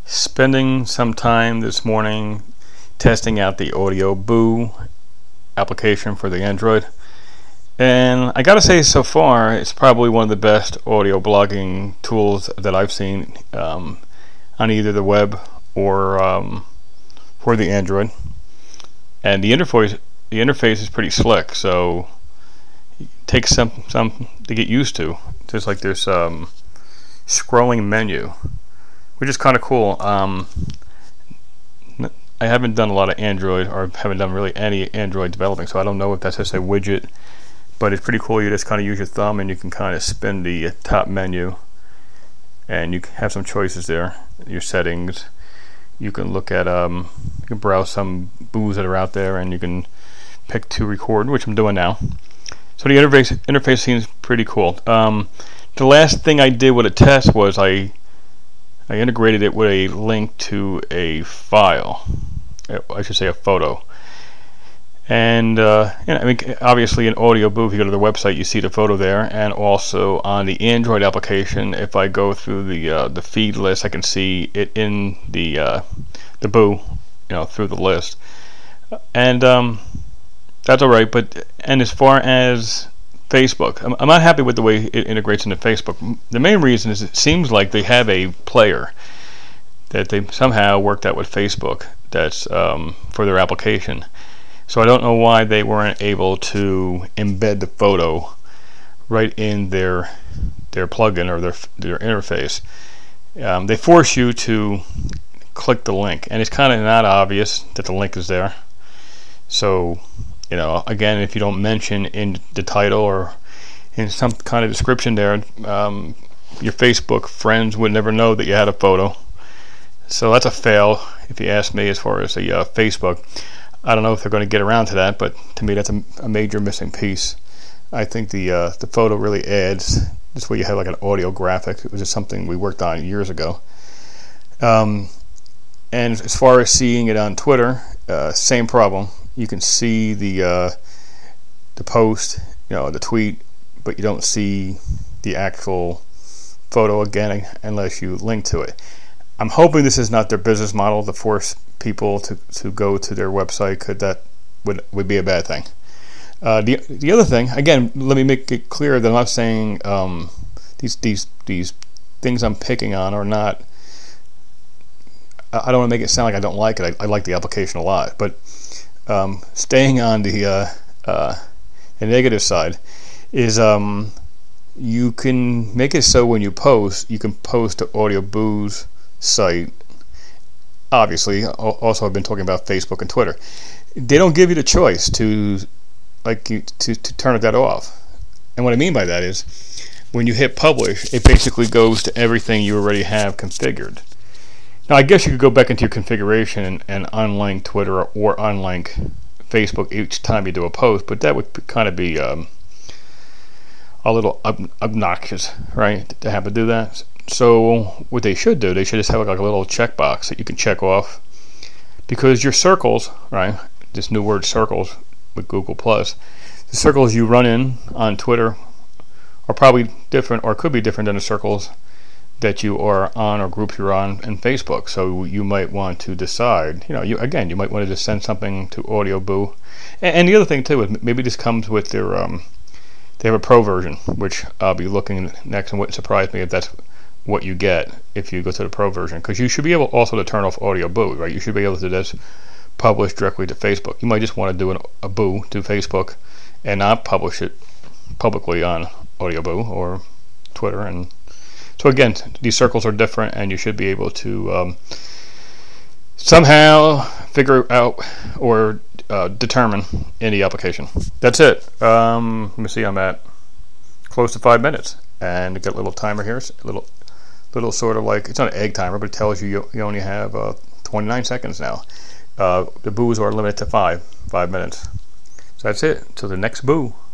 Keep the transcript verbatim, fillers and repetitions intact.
spending some time this morning testing out the AudioBoo application for the Android, and I gotta say, so far it's probably one of the best audio blogging tools that I've seen um, on either the web or um, for the Android. And the interface the interface is pretty slick, so it takes some some to get used to. Just like there's um scrolling menu, which is kind of cool. Um, I haven't done a lot of Android, or haven't done really any Android developing, so I don't know if that's just a widget, but it's pretty cool. You just kind of use your thumb and you can kind of spin the top menu, and you have some choices there. Your settings. You can look at, um, you can browse some boos that are out there, and you can pick to record, which I'm doing now. So the interface interface seems pretty cool. Um, the last thing I did with a test was I I integrated it with a link to a file. I should say a photo. And uh, you know, I mean, obviously in AudioBoo, if you go to the website, you see the photo there, and also on the Android application, if I go through the uh, the feed list, I can see it in the uh, the Boo, you know, through the list, and um, that's all right. But and as far as Facebook, I'm, I'm not happy with the way it integrates into Facebook. The main reason is it seems like they have a player that they somehow worked out with Facebook that's um, for their application. So I don't know why they weren't able to embed the photo right in their their plugin or their their interface. Um, they force you to click the link, and it's kind of not obvious that the link is there. So, you know, again, if you don't mention in the title or in some kind of description there, um, your Facebook friends would never know that you had a photo. So that's a fail, if you ask me, as far as the uh, Facebook. I don't know if they're going to get around to that, but to me that's a, a major missing piece. I think the uh, the photo really adds. This way you have like an audio graphic. It was just something we worked on years ago. Um, and as far as seeing it on Twitter, uh, same problem. You can see the uh, the post, you know, the tweet, but you don't see the actual photo again unless you link to it. I'm hoping this is not their business model to force people to, to go to their website, because that would would be a bad thing. Uh, the the other thing, again, let me make it clear that I'm not saying um, these these these things I'm picking on are not. I don't want to make it sound like I don't like it. I, I like the application a lot, but um, staying on the uh, uh, the negative side is um, you can make it so when you post, you can post to AudioBoo's site. Obviously, also I've been talking about Facebook and Twitter. They don't give you the choice to like you, to to turn that off. And what I mean by that is, when you hit publish, it basically goes to everything you already have configured. Now, I guess you could go back into your configuration and, and unlink Twitter or unlink Facebook each time you do a post, but that would kind of be um, a little ob- obnoxious, right, to have to do that. So what they should do, they should just have like a little checkbox that you can check off, because your circles, right, this new word circles with Google Plus, the circles you run in on Twitter are probably different, or could be different than the circles that you are on or groups you're on in Facebook. So you might want to decide, you know, you again, you might want to just send something to AudioBoo. And, and the other thing too is maybe this comes with their, um, they have a pro version, which I'll be looking next, and wouldn't surprise me if that's what you get if you go to the pro version, because you should be able also to turn off AudioBoo, right? You should be able to just publish directly to Facebook. You might just want to do an, a boo to Facebook and not publish it publicly on AudioBoo or Twitter. And so again, these circles are different, and you should be able to um, somehow figure out or uh, determine in the application. That's it. Um, let me see, I'm at close to five minutes, and got a little timer here, a little little sort of like, it's not an egg timer, but it tells you you, you only have uh, twenty-nine seconds now. Uh, the boos are limited to five, five minutes. So that's it. Till the next boo.